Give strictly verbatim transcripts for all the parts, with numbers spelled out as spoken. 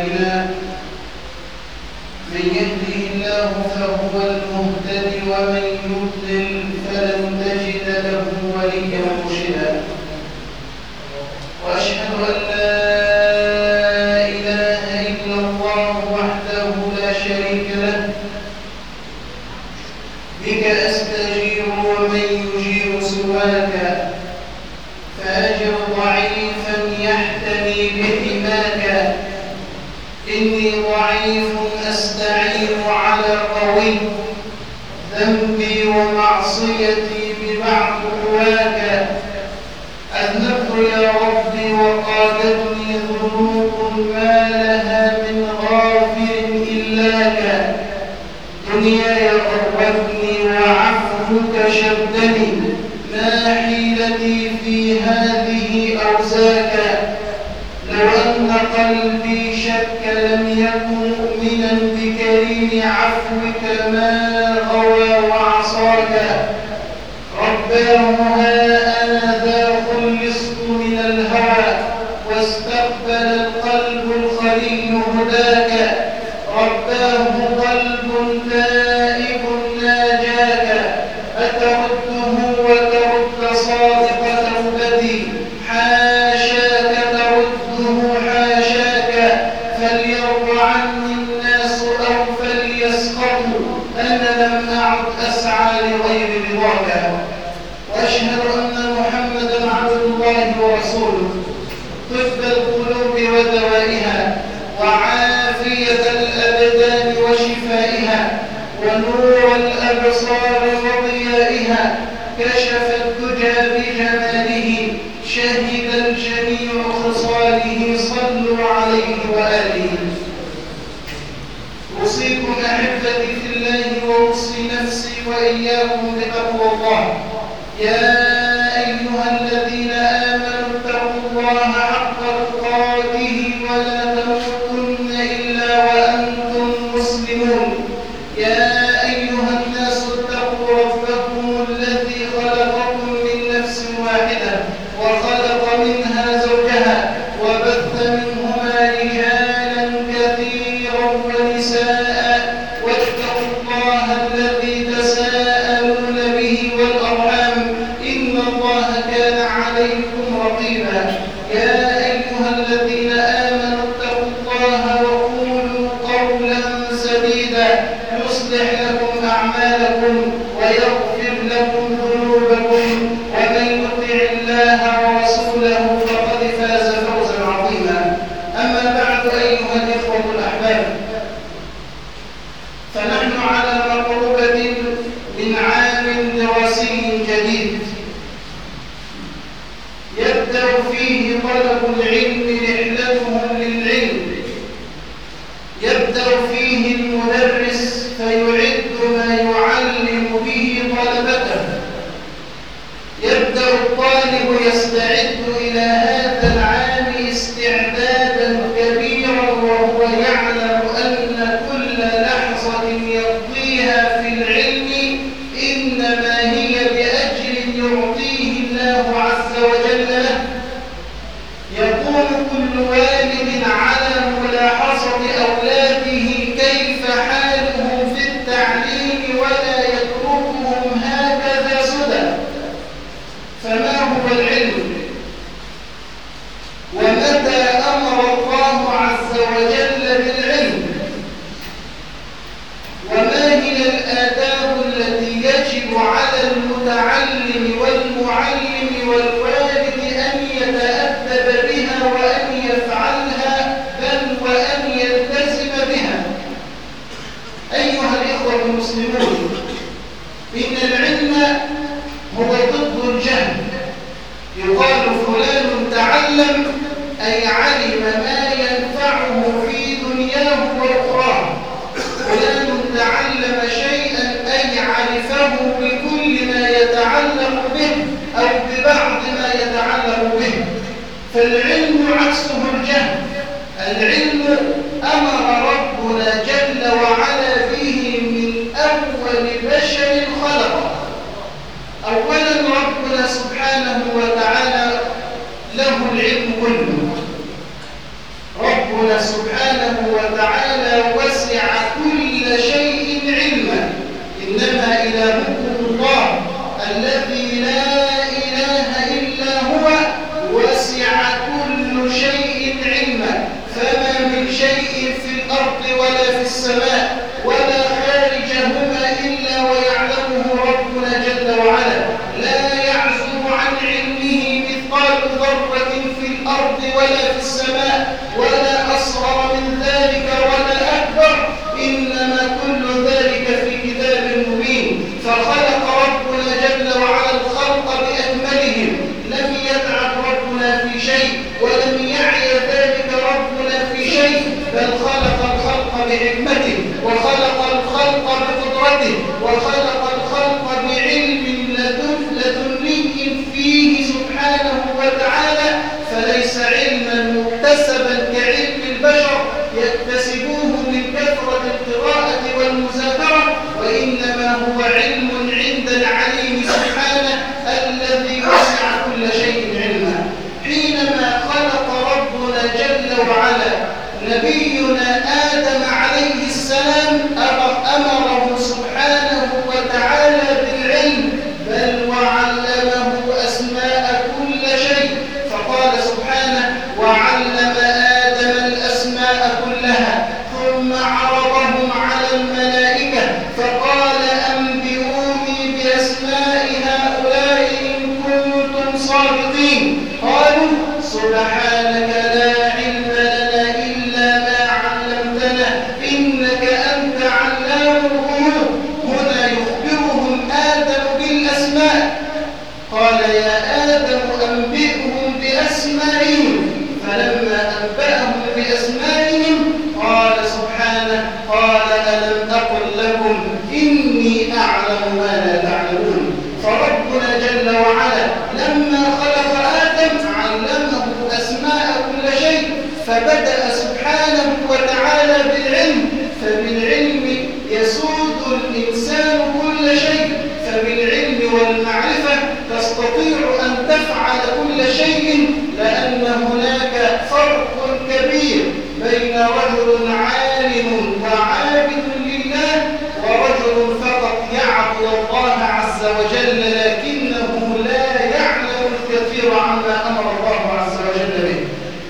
أعمالنا من يهده الله فهو المهتدي ومن يضلل فلن تجد له وليا مرشدا وأشهد أن لا إله إلا الله وحده لا شريك له بك أستجير ومن يجير سواك فأجر ضعيفا يحتمي بحماك إني ضعيف أستعين على قوي ذنبي ومعصيتي ببعض قواك أذنبت يا ربي وقادتني ذنوب ما لها من غافر إلاك دنياي غرتني وعفوك شدني ما حيلتي في هذه أرزاك لو أن قلبي شك لم يكن مؤمنا بكريم عفوك ما غوى وعصاك رباه ها أنا ذا خلصت من الهوى واستقبل القلب الخلي هداك رباه قلب تائب ناجاك أترده وترد صادق توبتي حاشاك ترده حاشاك فليرضى عني الناس أو فليسخطوا أنا لم أعد أسعى لغير رضاك وأشهد أن محمدا عبد الله ورسوله طب القلوب ودوائها وعافية الأبدان وشفائها ونور الأبصار وضيائها كشف الدجى بجماله شهد الجميع خصاله صلوا عليه وآله أوصيكم أحبتي في الله وأوصي نفسي وإياكم بتقوى الله يا أيها الذين آمنوا اتقوا الله حق تقاته ولا تموتن إلا وأنتم مسلمون يا أيها الناس اتقوا ربكم الذي خلقكم من نفس واحدة وخلق منها زوجها وبث منهما رجالا كثيرا ونساء واتقوا الله الذي تساءلون به والأرحام إن الله كان عليكم رقيبا يا أيها الذين آمنوا اتقوا الله وقولوا قولا سديدا يصلح لكم أعمالكم ويغفر لكم ذنوبكم ومن يطع الله ورسوله فقد فاز فوزا عظيما أما بعد أيها الإخوة الأحباب فنحن على مقربة من عام دراسي جديد يبدأ فيه طلب العلم رحلتهم للعلم يبدأ فيه المدرس فيعد ما يعلم به طلبته يبدأ الطالب يستعد إلى هذا العام استعدادا كبيرا وهو يعلم أن كل لحظة يقضيها في السماء ولا خارجهما إلا ويعلمه ربنا جل وعلا، لا يعزب عن علمه مثقال ذرة في الأرض ولا في السماء، ولا أصغر من ذلك ولا أكبر، إنما كل ذلك في كتاب مبين. فخلق ربنا جل وعلا الخلق بأكملهم، لم يتعب ربنا في شيء ولم يعي ذلك ربنا في شيء، بل خلق الخلق بحكمته وخلق الخلق بقدرته وخلق الخلق بعلم لدن لدني فيه سبحانه وتعالى، فليس علما مكتسبا كعلم البشر يكتسبوه من كثرة القراءة والمذاكرة، وإنما هو علم عند العليم سبحانه الذي وسع كل شيء علما. حينما خلق ربنا جل وعلا نبينا آدم عليه السلام أمره سبحانه وتعالى بالعلم، بل وعلمه أسماء كل شيء، فقال سبحانه: وعلم آدم الأسماء كلها ثم عرضهم على الملائكة فقال: أنبئوني بأسماء هؤلاء إن كنتم صادقين. قالوا: سبحانك لا علم لنا إلا ما علمتنا إنك أنت علام الغيوب. هنا يخبرهم آدم بالأسماء، قال: يا آدم أنبئهم بأسمائهم. فلما أنبأهم بأسمائهم قال سبحانه: قال: ألم أقل لكم إني أعلم ما لا تعلمون. فربنا جل وعلا لما خلق آدم علمه أسماء كل شيء، فبدأ سبحانه وتعالى بالعلم، فبالعلم يسود الإنسان كل شيء، فبالعلم والمعرفة تستطيع أن تفعل كل شيء، لأن هناك فرق كبير بين رجل عالم وعابد لله ورجل فقط يعبد الله عز وجل لكنه لا يعلم الكثير عما أمر الله عز وجل به.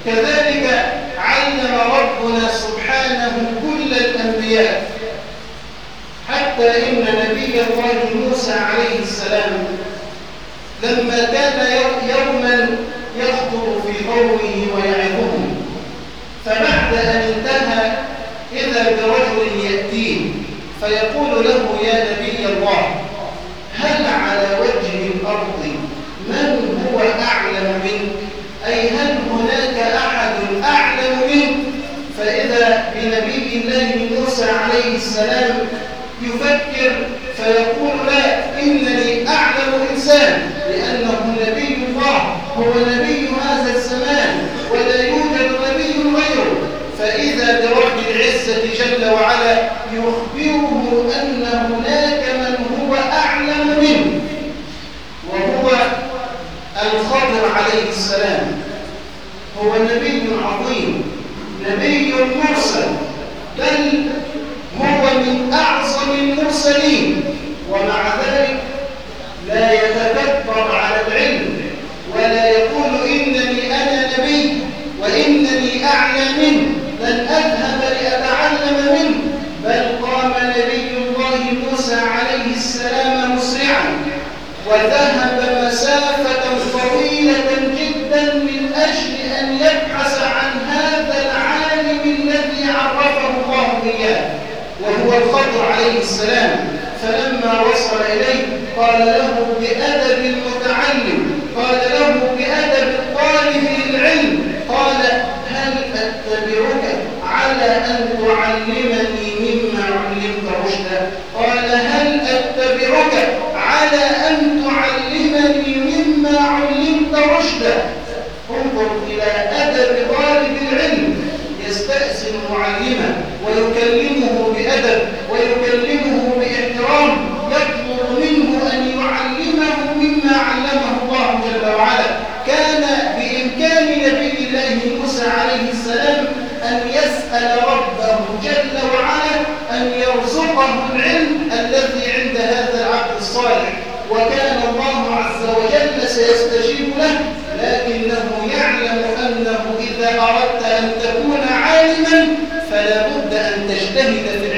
كذلك علم ربنا سبحانه كل الأنبياء، حتى إن نبي الله موسى عليه السلام لما كان يوما يخطب في قومه ويعظهم، فبعد أن انتهى إذا برجل يأتيه فيقول له: يا نبي الله، هل على وجه الأرض من هو أعلم منك؟ أي هل هناك أحد أعلم منك؟ فإذا بنبي الله موسى عليه السلام يفكر فيقول: لا، إنني أعلم إنسان، لأنه نبي الله، هو نبي هذا الزمان ولا يوجد نبي غيره. فإذا برب العزة جل وعلا يخبره أن هناك من هو أعلم منه، وهو الخضر عليه السلام. هو نبي عظيم، نبي مرسل، بل هو من أعظم المرسلين، ومع ذلك لا يتكبر على العلم ولا يقول: إنني أنا نبي وإنني أعلى منه، لن أذهب لأتعلم منه، بل قام نبي الله موسى عليه السلام مسرعا وذهب مسافة طويلة جدا من أجل أن يبحث عن هذا العالم الذي عرفه الله إياه، وهو الخضر عليه السلام. فلما وصل إليه قال له بأدب المتعلم، قال له بأدب الطالب للعلم، قال: هل أتبعك على أن تعلمني مما علمت رشدا؟ قال: هل أتبعك على أن تعلمني مما علمت رشدا؟ انظر إلى أدب طالب العلم، يستأذن معلمه ويكلمه بأدب ويكلمه باحترام، يطلب منه أن يعلمه مما علمه الله جل وعلا. كان بإمكان نبي الله موسى عليه السلام أن يسأل ربه جل وعلا أن يرزقه العلم الذي عند هذا العبد الصالح، وكان الله عز وجل سيستجيب له، لكنه يعلم أنه إذا أردت أن تكون عالما فلا بد أن تجتهد في العلم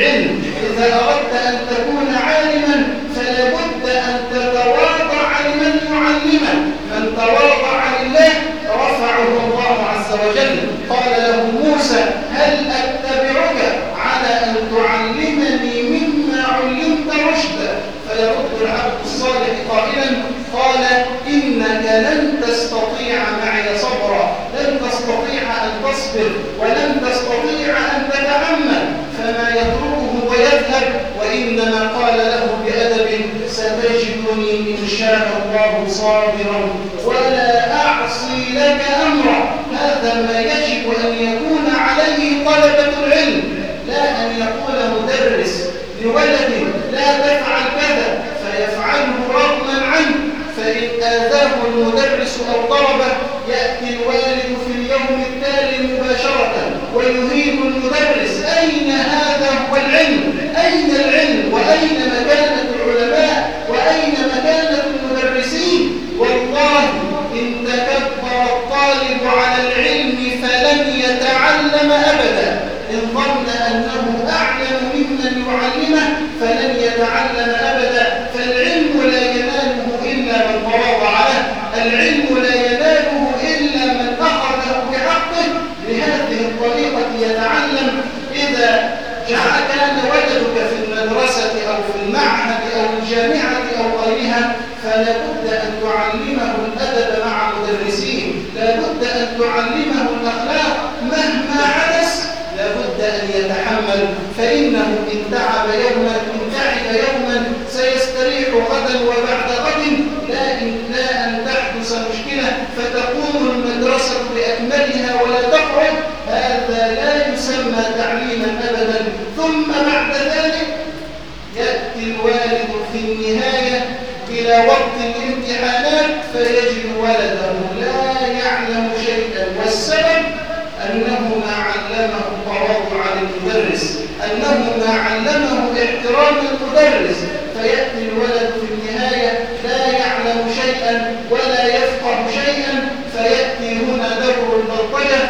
تجدني إن شاء الله صابرا ولا أعصي لك أمرا. هذا ما يجب أن يكون عليه طلبة العلم، لا أن يقول مدرس لولد لا تفعل كذا فيفعله رغما عنه، فإن آذاه المدرس أو ضربه يأتي الوالد في اليوم التالي مباشرة ويهين المدرس. أين هذا هو العلم؟ أين العلم؟ وأين مكانة العلماء؟ وأين مكانة المدرسين؟ والله إن تكبر الطالب على العلم فلن يتعلم أبدا، إن ظن أنه أعلم ممن يعلمه فلن يتعلم أبدا. فالعلم لا يناله إلا من تواضع له، العلم لا يناله إلا من أخذه بحقه. بهذه الطريقة يتعلم. إذا كان ولدك في المدرسة أو في المعهد أو الجامعة أو غيرها فلا بد أن تعلمه الأدب مع مدرسيه، لا بد أن تعلمه الأخلاق مهما حدث، لا بد أن يتحمل، فإنه إن تعب يوما إن تعب يوما سيستريح غدا وبعد غد. لا إن لا أن تحدث مشكلة فتقوم المدرسة بأكملها ولا تقعد، هذا لا يسمى تعليما أبدا. ثم بعد ذلك يأتي الوالد في النهاية إلى وقت الامتحانات فيجد ولده لا يعلم شيئا، والسبب أنه ما علمه التواضع للمدرس، أنه ما علمه احترام المدرس. فيأتي الولد في النهاية لا يعلم شيئا ولا يفقه شيئا، فيأتي هنا دور البلطجة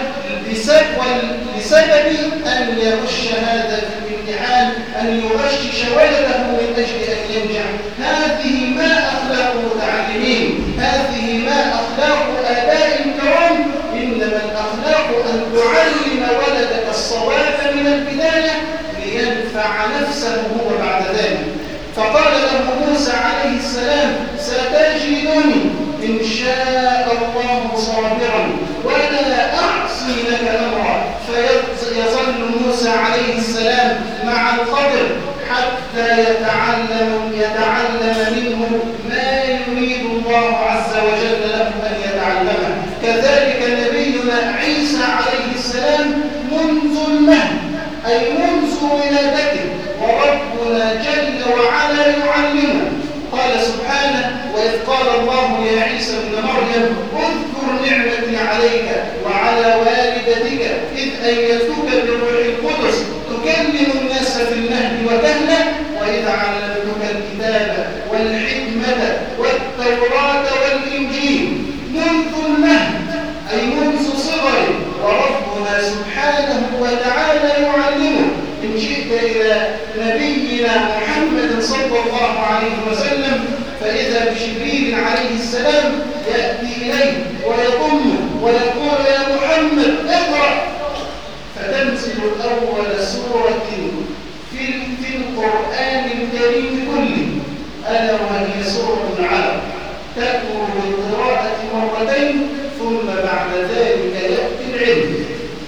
بسبب أن يغش هذا في الامتحان، أن يغشش ولده من أجل أن ينجح. هذه ما أخلاق المتعلمين، هذه ما أخلاق آباء الكرام. إنما الأخلاق أن تعلم ولدك الصواب من البداية لينفع نفسه هو بعد ذلك. فقال له موسى عليه السلام ستجدني إن شاء الله صابرا ولا أعصي لك أمرا. فيظل موسى عليه السلام مع الخضر حتى يتعلم يتعلم منه ما يريد الله عز وجل له أن يتعلمه. كذلك نبينا عيسى عليه السلام منذ المهد أي منذ ولادته وربنا جل وعلا يعلمه. قال سبحانه وإذ قال الله يا عيسى ابن مريم اذكر نعمتي عليك وعلى والدتك إذ أيدتك بالروح القدس تكلم الناس في المهد وكهلا وإذ علمتك الكتاب والحكمة والتوراة والإنجيل. منذ المهد أي منذ صغره وربنا سبحانه وتعالى يعلمه. إن جئت إلى نبينا محمد صلى الله عليه وسلم فإذا بجبريل عليه السلام يأتي إليه ويضمه ويقول يا محمد اقرأ، فتنزل أول سورة في في القرآن الكريم كله ألا وهي سورة العلق، تأمر بالقراءة مرتين ثم بعد ذلك يأتي العلم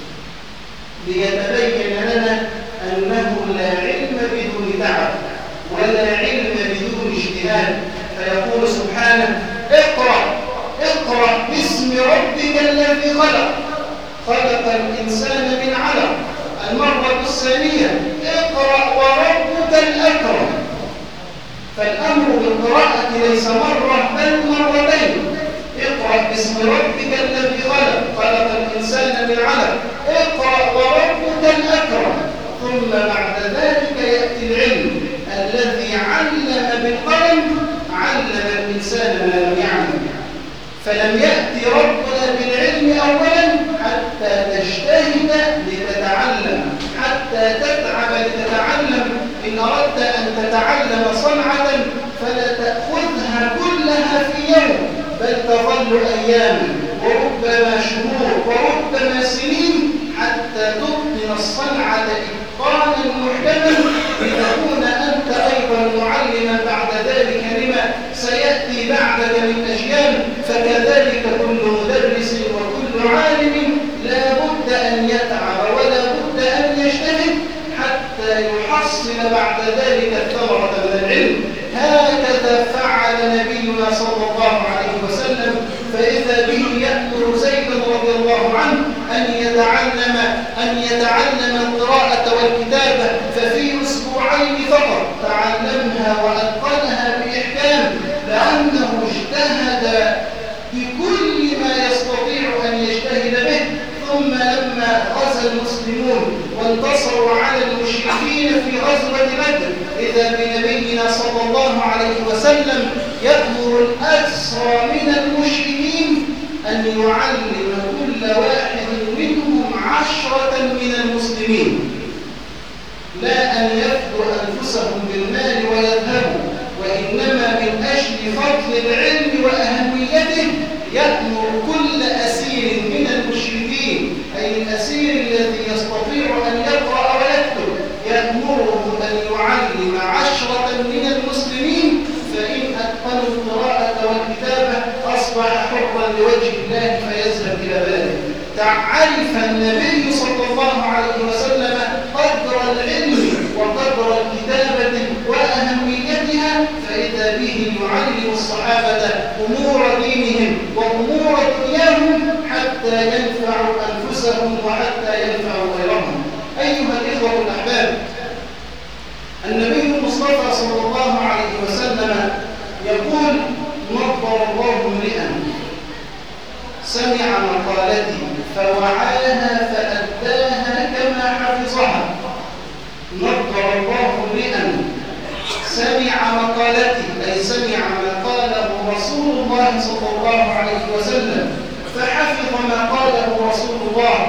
ليتبين لنا أنه لا علم بدون تعب ولا علم بدون اجتهاد. فيقول سبحانه اقرأ اقرأ باسم ربك الذي خلق خلق الإنسان من علق. المرة الثانية اقرأ وربك الأكرم. فالأمر بالقراءة ليس مرة بل مرتين. اقرأ باسم ربك الذي خلق خلق الإنسان من علق، اقرأ وربك الأكرم. ثم بعد ذلك يأتي العلم الذي علم بالقلم علم الإنسان ما لم يعلم. فلم يأتي ربنا بالعلم أولا حتى تجتهد لتتعلم، حتى تتعب لتتعلم. إن أردت أن تتعلم صنعة فلا تأخذها كلها في يوم بل تظل أيام وربما شهور وربما سنين حتى تتقن الصنعة إتقانا محكما لتكون أنت أيضا معلما بعد ذلك لما سيأتي بعدك من أجيال. فكذلك كل مدرس وكل عالم لا بد أن يتعب ولا بد أن يجتهد حتى يحصل بعد ذلك الثمرة من العلم. هكذا فعل فعل نبينا صلى الله عليه وسلم، فإذا به يأمر زيدا رضي الله عنه أن يتعلم أن يتعلم القراءة والكتابة، ففي أسبوعين فقط تعلمها وأتقنها بإحكام، لأنه اجتهد بكل ما يستطيع أن يجتهد به. ثم لما غزا المسلمون وانتصروا على المشركين في غزوة بدر، إذا بنبينا صلى الله عليه وسلم يأمر الأسرى من المشركين أن يعلم كل واحد منهم عشرة من المسلمين، لا أن يفدوا أنفسهم بالمال ويذهبوا، وإنما من أجل فضل العلم وأهميته يأمر كل أسير من المشركين، أي الأسير الذي يستطيع أن يقرأ ويكتب، يأمره أن يعلم عشرة من المسلمين، فإن أتقنوا القراءة والكتابة أصبح حرا لوجه الله فيذهب إلى بلده. تعرف النبي صلى الله عليه وسلم قدر العلم وقدر الكتابة وأهميتها، فإذا به يعلم الصحابة أمور دينهم وأمور دنياهم حتى ينفعوا أنفسهم وحتى ينفعوا غيرهم. أيها الإخوة الأحباب، النبي المصطفى صلى الله عليه وسلم يقول: نظر الله امرئا سمع مقالتي فوعاها فأداها كما حفظها. نظر الله امرئا سمع مقالتي، أي سمع ما قاله رسول الله صلى الله عليه وسلم فحفظ ما قاله رسول الله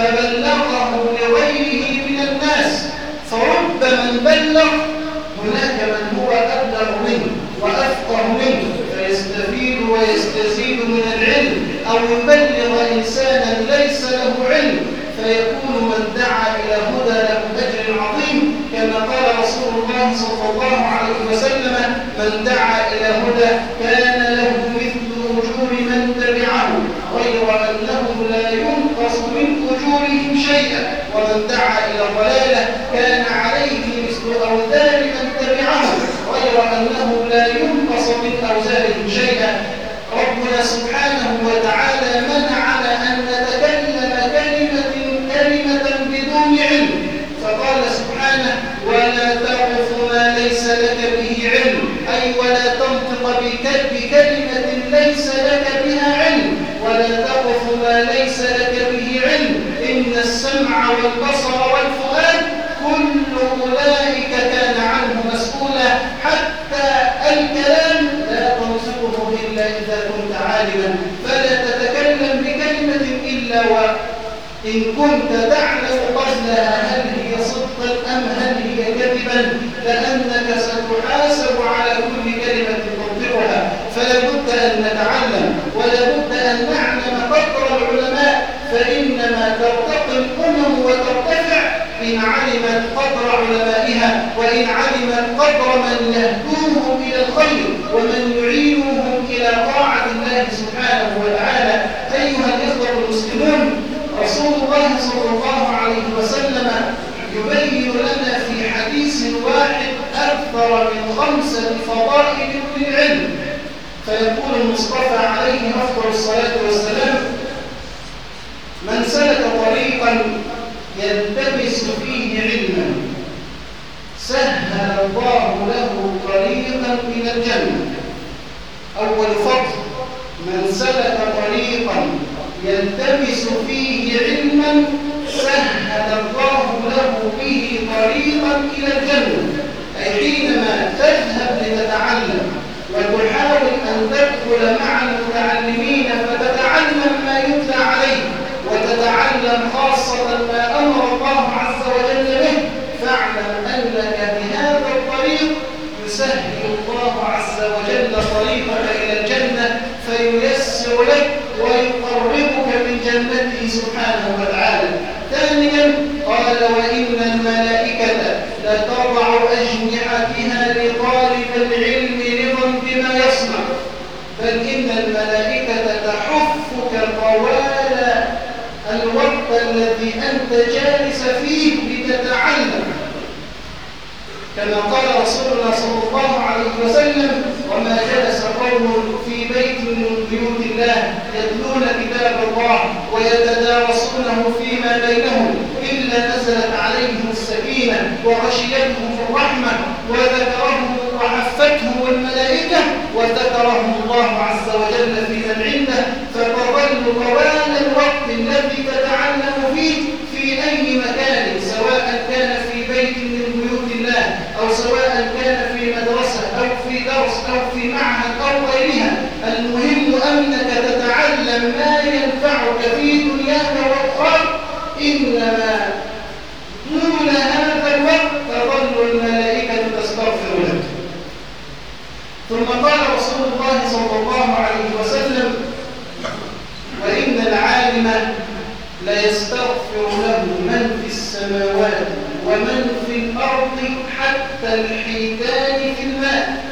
فبلغه لغيره من الناس. فرب من بلغ هناك من هو أبلغ منه وأفقه منه فيستفيد ويستزيد من العلم، أو يبلغ إنسانا ليس له علم فيكون من دعا إلى هدى له أجر عظيم، كما قال رسول الله صلى الله عليه وسلم: من دعا إلى هدى كان له مثل أجور من تبعه غير أنه لا ينقص من أجورهم شيئا، ومن دعا إلى ضلالة كان عليه مثل أوزار من تبعه غير أنه لا ينقص من أوزارهم شيئا. ربنا سبحانه وتعالى منعنا أن نتكلم كلمة كلمة بدون علم، فقال سبحانه: ولا تقف ما ليس لك به علم، أي ولا تنطق بكلمة ليس لك بها علم، ولا تقف ما ليس لك به علم، إن السمع والبصر والفؤاد كل أولئك كان عنه مسؤولا. حتى الكلام لا تنطقه إلا إذا كنت عالما، فلا تتكلم بكلمة إلا وإن كنت تعلم قبلها هل هي صدقا أم هل هي كذبا، لأنك ستحاسب على كل كلمة تنطقها. فلا بد أن نتعلم ولا بد أن نعلم قدر العلماء، فإنما ترتقي الأمم وترتفع إن علمت قدر علمائها، وإن علمت قدر من يهدوهم إلى الخير ومن يعينهم إلى طاعة الله سبحانه وتعالى. أيها الإخوة المسلمون، رسول الله صلى الله عليه وسلم يبين لنا في حديث واحد أكثر من خمسة فضائل للعلم، فيقول المصطفى عليه أفضل الصلاة والسلام: من سلك طريقا يلتمس فيه علما سهل الله له طريقا إلى الجنة. أول فضل: من سلك طريقا يلتمس فيه علما سهل الله له به طريقا إلى الجنة. أي حينما تذهب لتتعلم وتحاول أن تدخل مع المتعلمين فتتعلم ما يتلى عليه وتتعلم خاصة ما أمر الله عز وجل به، فاعلم أنك بهذا الطريق يسهل الله عز وجل طريقك إلى الجنة، فييسر لك ويقربك من جنته سبحانه وتعالى. ثانيا قال: وإن الملائكة لتضع أجنحتها لطالب العلم رضا بما يصنع، بل إن الملائكة تحفك طوال الوقت الذي أنت جالس فيه لتتعلم. كما قال رسولنا صلى الله عليه وسلم: وما جلس قوم في بيت من بيوت الله يتلون كتاب الله ويتدارسونه فيما بينهم إلا نزلت عليهم السكينة وغشيتهم الرحمة وذكرهم وحفتهم الملائكة وذكرهم الله عز وجل في من عنده، فتظل طوال الوقت الذي تتعلم فيه في أي مكان، سواء كان في بيت من بيوت الله أو سواء كان في مدرسة أو في درس أو في معهد أو غيرها. المهم أنك تتعلم ما ينفعك في دنياك وأخراك، إنما طول هذا الوقت تظل الملائكة تستغفر لك. ثم قال رسول الله صلى الله عليه وسلم: وإن العالم ليستغفر له من في السماوات ومن في الأرض حتى الحيتان في الماء.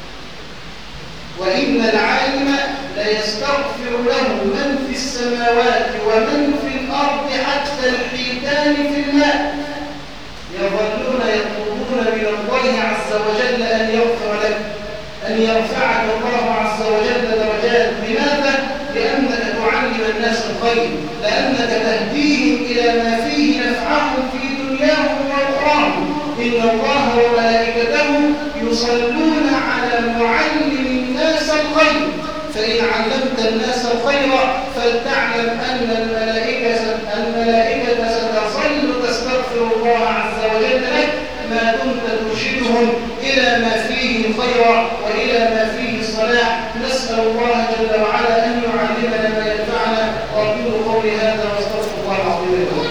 وإن العالم ليستغفر له من في السماوات ومن في الأرض حتى الحيتان في الماء، يظلون يطلبون من الله عز وجل أن يغفر لك، أن يرفعك الله عز وجل درجات. لماذا؟ لأنك تعلم الناس الخير، لأنك تهديهم إلى ما فيه نفعهم في دنياهم وأخراهم. إن الله وملائكته يصلون على معلم الناس الخير، فإن علمت الناس الخير فلتعلم أن الملائكة الملائكة ستظل تستغفر الله عز وجل لك ما دمت ترشدهم إلى ما فيه الخير وإلى ما فيه الصلاح. نسأل الله جل وعلا أن يعلمنا ما ينفعنا، وأقول قولي هذا واستغفر الله العظيم لي ولكم.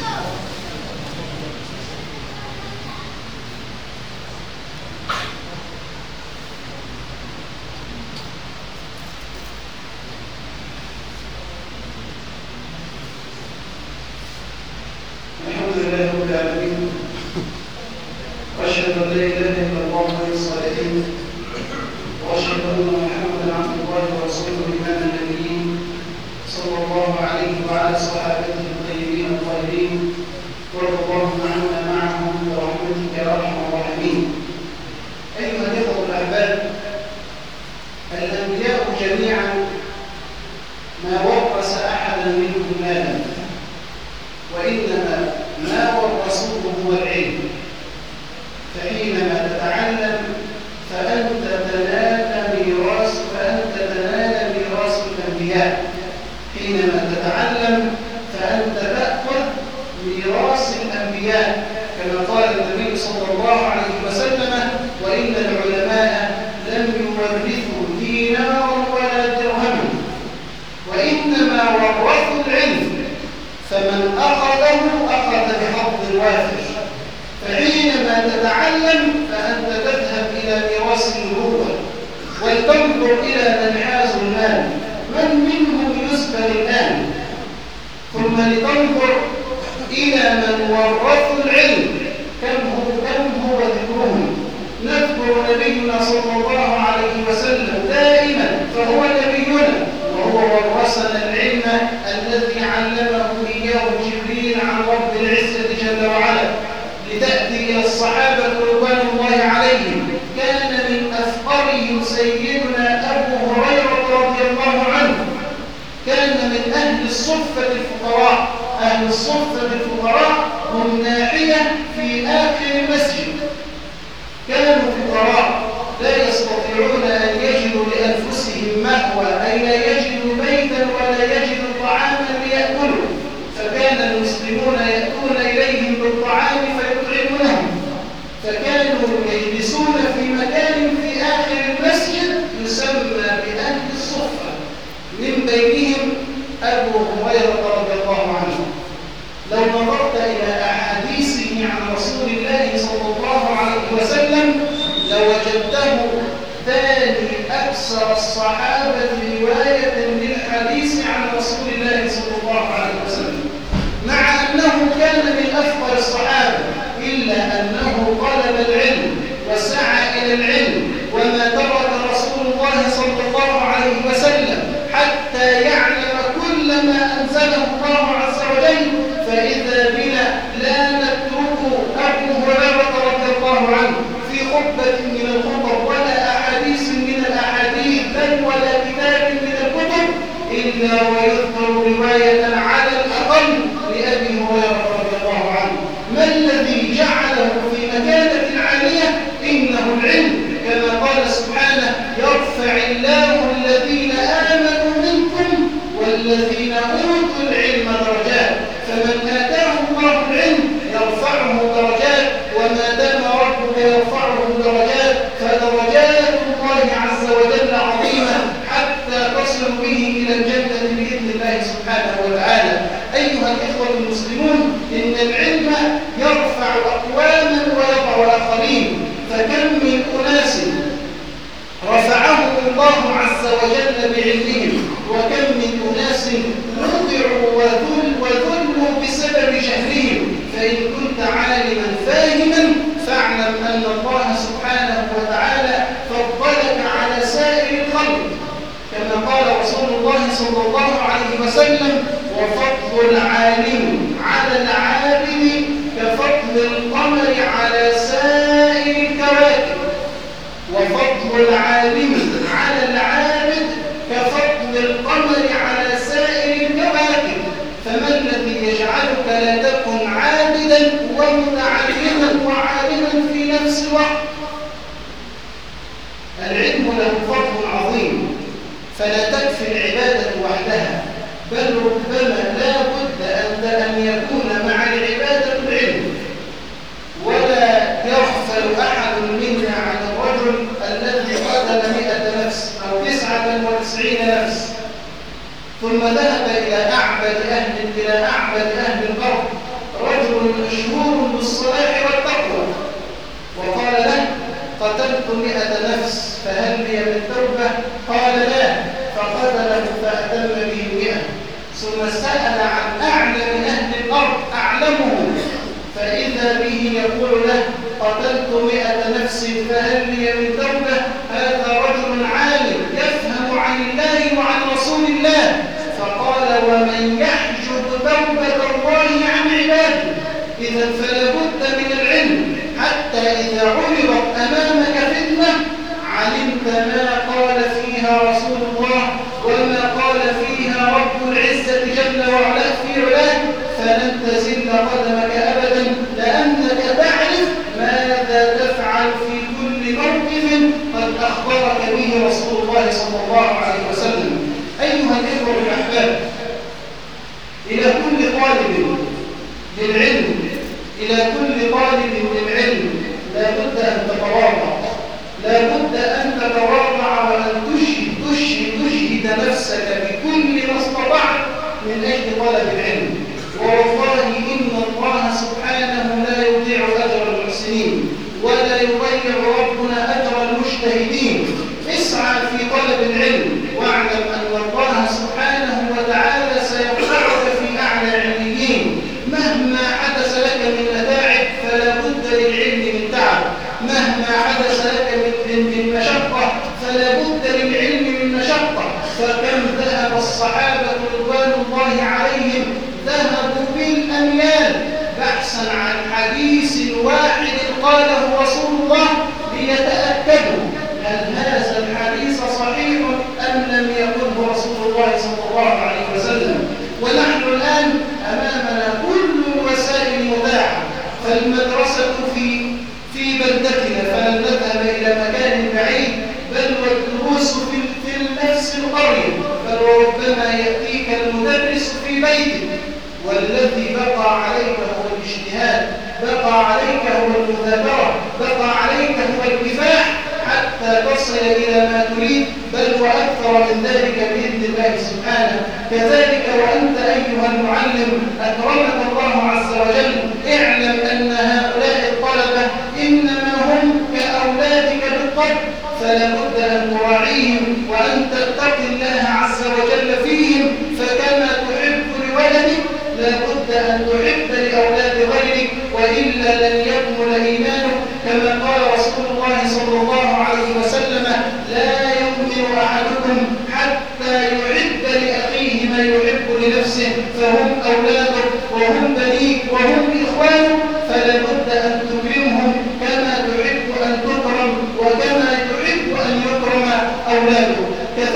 الحمد لله رب العالمين، وأشهد أن لا إله إلا الله ولي الصالحين، وأشهد أن محمدا عبد الله ورسوله إمام النبيين صلى الله عليه وعلى صحابته الطيبين الطاهرين، وارض اللهم عنا معهم برحمتك يا أرحم الراحمين. أيها الإخوة الأحباب، الأنبياء جميعا ما ورث أحدا منهم مالا، وإنما ما ورثوه هو العلم. فحينما تتعلم فأنت تنال ميراث فأنت تنال ميراث الأنبياء. حينما تتعلم فأنت تأخذ ميراث الأنبياء، كما قال النبي صلى الله عليه وسلم: وإن العلماء لم يورثوا دينارا ولا درهما، وإنما ورثوا العلم، فمن أخذه أخذ بحظ وافر. فحينما تتعلم فأنت تذهب إلى ميراث النبوة، ولتنظر إلى من حاز المال، من منهم يسبل الآن، ثم لتنظر إلى من ورثوا العلم، كم هو كم هو ذكرهم. نذكر نبينا صلى الله عليه وسلم دائما، فهو نبينا وهو ورثنا العلم الذي علمه إياه جبريل عن رب العزة جل وعلا. لتأتي إلى الصحابة رضوان الله عليهم، كان من أفقرهم سيدنا أبو هريرة رضي الله عنه، كان من أهل الصفة الفقراء. أهل الصفة الفقراء هم ناحية في آخر المسجد، كانوا فقراء لا يستطيعون أن يجدوا لأنفسهم مأوى، أي لا يجدوا بيتا ولا يجدوا طعاما ليأكلوا، فكان المسلمون يأتون إليهم بالطعام فيطعمونهم، فكانوا يجلسون في مكان في آخر المسجد يسمى بأهل الصفة، من بينهم أبو هريرة رضي الله عنه. لو نظرت إلى أحاديثه عن رسول الله صلى الله عليه وسلم لوجدته ثاني أكثر الصحابة رواية للحديث عن رسول الله صلى الله عليه وسلم، مع أنه كان من أفضل الصحابة، إلا أنه طلب العلم وسعى إلى العلم، وما ترك رسول الله صلى الله عليه وسلم حتى يعلم كل ما أنزله الله عز وجل. فإذا بنا لا نترك أبو هريرة رضي الله عنه إلا ويذكر رواية على الأقل لأبي هريرة رضي الله عنه. ما الذي جعله في مكانة عالية؟ إنه العلم، كما قال سبحانه: يرفع الله الذين آمنوا منكم والذين أوتوا العلم درجات. فمن آتاه الله العلم يرفعه درجات، وما دام ربك يرفعه درجات فدرجات الله عز وجل عظيمة حتى تصل به إلى الجنة بإذن الله سبحانه وتعالى. أيها الإخوة المسلمون، إن العلم يرفع أقواما ويضع آخرين. فكم من أناس رفعهم الله عز وجل بعلمهم، وكم من أناس وضعوا وذل وذلوا بسبب جهلهم. فإن كنت عالما فاهما فاعلم أن الله سبحانه وتعالى فضلك على سائر الخلق، كما قال رسول الله صلى الله عليه وسلم: وفضل العالم على العابد كفضل القمر على سائر الكواكب. وفضل العالم على العابد كفضل القمر على سائر الكواكب. فما الذي يجعلك لا تكن عابدا ومتعلما وعالما في نفس الوقت؟ العلم له فضل عظيم، فلا تكفي العبادة وحدها، بل ربما لا بد أن يكون مع العبادة العلم. ولا يغفل أحد منا عن الرجل الذي قتل مئة نفس أو تسعة وتسعين نفس، ثم ذهب إلى أعبد أهل إلى أعبد أهل الأرض، رجل مشهور بالصلاح والتقوى، وقال له: قتلت مئة نفس فهل لي من توبة؟ قال: لا. فقتله فأتم به مئة، ثم سأل عن أعلم أهل الأرض أعلمه، فإذا به يقول له: قتلت مئة نفس فهل لي من توبة؟ هذا رجل عالم يفهم عن الله وعن رسول الله. فقال: ومن يحجب توبة الله عن عباده؟ إذا فلا بد من العلم، حتى إذا عرضت أمامك فتنة علمت ما قال فيها رسول الله وما قال فيها رب العزة جل وعلا في علاه، فلن تزل قدمك أبدا، لأنك تعرف ماذا تفعل في كل موقف قد أخبرك به رسول الله صلى الله عليه وسلم. أيها الإخوة الأحباب، إلى كل طالب للعلم إلى كل طالب للعلم لا بد أن تتواضع، لا بد أن تتواضع وأن تشهد تشهد تشهد نفسك بكل ما استطعت من أجل طلب العلم. والله إن الله سبحانه لا يضيع أجر المحسنين، ولا يضيع ربنا أجر المجتهدين. اسعى في طلب العلم، واعلم أن الله سبحانه وتعالى سيرفعك في أعلى عليين. مهما حدث لك من متاعب فلا بد للعلم من تعب، مهما حدث لك من مشقة فلا بد للعلم من مشقة. فكم ذهب الصحابة رضوان الله عليهم ذهبوا بالأميال بحثا عن حديث واحد قاله رسول الله ليتأكدوا هل هذا الحديث صحيح أم لم يقله رسول الله صلى الله عليه وسلم. ونحن الآن أمامنا كل الوسائل متاحة، فالمدرسة في في بلدتنا فلن نذهب إلى مكان بعيد، بل والدروس في في نفس القرية، بل وربما يأتيك المدرس في بيتك. والذي بقى عليك هو الاجتهاد، بقى عليك هو المثابرة، بقى عليك هو الكفاح حتى تصل إلى ما تريد، بل وأكثر من ذلك بإذن الله سبحانه. كذلك وأنت أيها المعلم أكرمك الله عز وجل، اعلم أن هؤلاء الطلبة إنما هم كأولادك بالطبع، فلا بد أن تراعيهم وأن تتقي الله عز وجل فيهم. فكما تحب لولدك لا بد أن تحب لأولاد غيرك، وإلا لن يكمل إيمانك. كما قال رسول الله صلى الله عليه وسلم: لا يؤمن أحدكم حتى يحب لأخيه ما يحب لنفسه، فهم أولادك وهم بنيك وهم إخوانك، فلا بد أن تكرمهم كما تحب أن تكرم وكما تحب أن يكرم أولادك.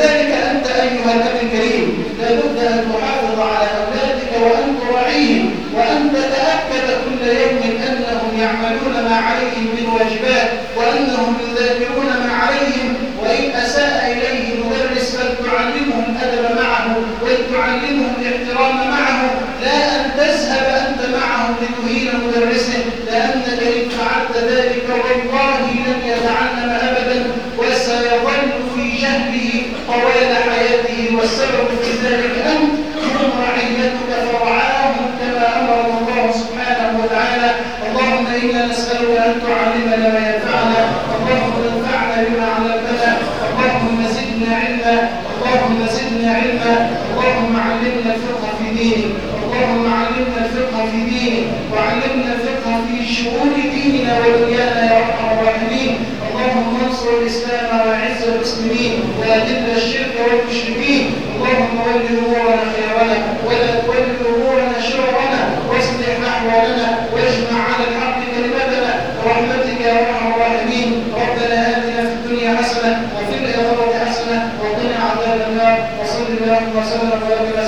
يعملون ما عليهم من واجبات، وأنهم يذاكرون ما عليهم، وإن أساء إليه مدرس فلتعلمه الأدب معه ولتعلمه الاحترام معه، لا أن تذهب أنت معه لتهين مدرسه، لأنك إن فعلت ذلك والله لن يتعلم أبدا وسيظل في جهله طوال حياته، والسبب في ذلك أنت هم رعيتك فرعاهم كما أمر الله سبحانه وتعالى. اللهم إنا نسألك أن تعلمنا ما ينفعنا، اللهم انفعنا بما علمتنا، اللهم زدنا علما، اللهم زدنا علما، اللهم علمنا الفقه في دينك، اللهم علمنا الفقه في دينك، وعلمنا الفقه في شؤون ديننا ودنيانا يا أرحم الراحمين. اللهم انصر الإسلام وأعز المسلمين وأذل الشرك والمشركين. اللهم ول أمورنا خيرنا ولا تول أمورنا شررنا، واصلح أحوالنا واجمع على الحق كلمتنا برحمتك يا أرحم الراحمين. ربنا آتنا في الدنيا حسنة وفي الآخرة حسنة وقنا عذاب النار، وصل اللهم وسلم وبارك